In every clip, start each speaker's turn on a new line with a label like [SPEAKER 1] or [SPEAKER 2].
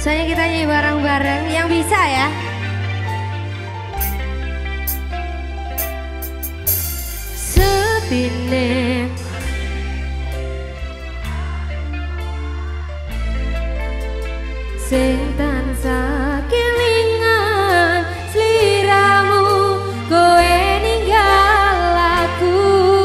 [SPEAKER 1] Soalnya kita nyanyi bareng-bareng yang bisa ya. Sepine sing tansah kelingan sliramu kowe ninggal aku.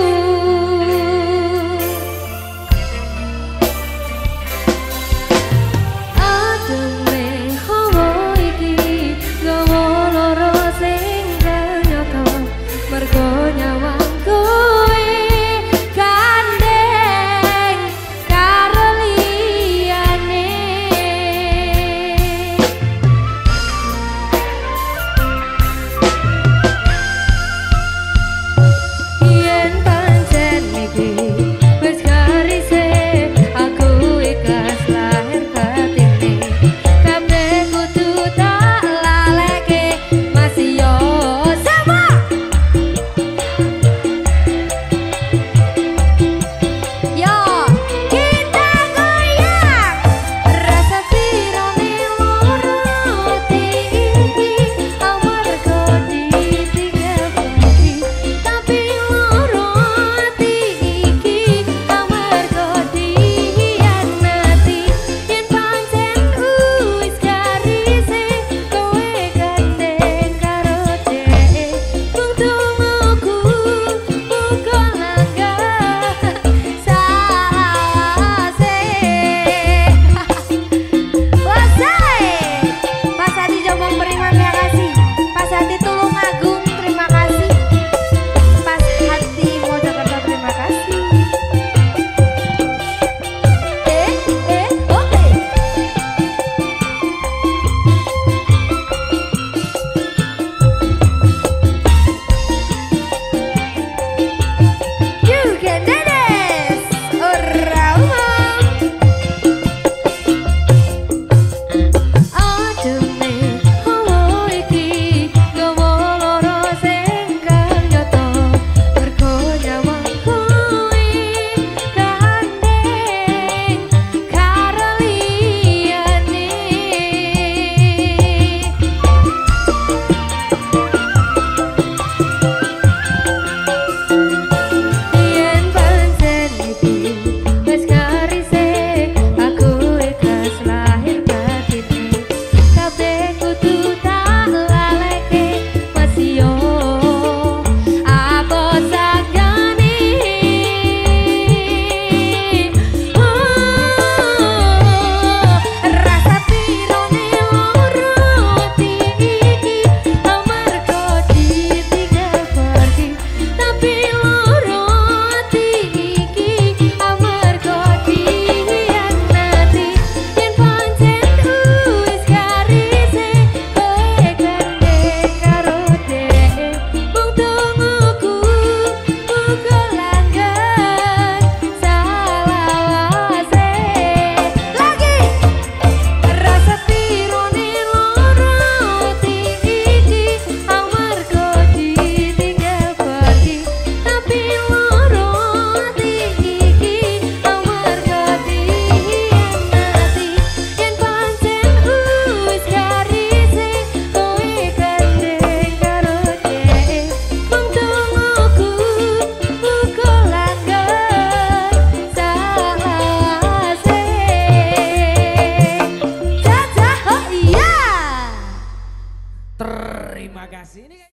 [SPEAKER 1] Ademe hawa iki gawa loro sing ternyata mergo nyawang kowe gandeng karo liyane. Yen pancen iki wis garise aku ikhlas lahir batine kabeh kudu tak laleke masih yo sama. Yo kita goyang rasa sirone loro iki amarga ditinggal pergi tapi loro iki amarga dihianati. Yen pancen wis garise kowe gandeng karo dhek mung tungguku uga langgah salawase. Wasai Pas Hati Jombang Beriman terima kasih. Pas Hati Tulungagung terima kasih. Pas Hati Mojokerto terima kasih. Oke. You can do this. Ora umum. Ademe hawa iki gawa loro sing kanyata mergo nyawang kowe gandeng karo liyane. Yen pancen iki wis garise aku ikhlas lahir batine kabeh kudu tak laleke masih yo apa sakjane. Rasa pirone loro iki amarga ditinggal pergi tapi loro iki amarga dihianati. Yen pancen wis garise kowe gandeng karo dhek mung tungguku uga langgeng salawase. Lagi rasa pirone loro iki amarga ditinggal pergi tapi loro iki amarga dihianati. Yen pancen wis garise kowe gandeng karo dhek mung tungguku uga langgeng salawase. Jajah oh iya.
[SPEAKER 2] Terima kasih. Ini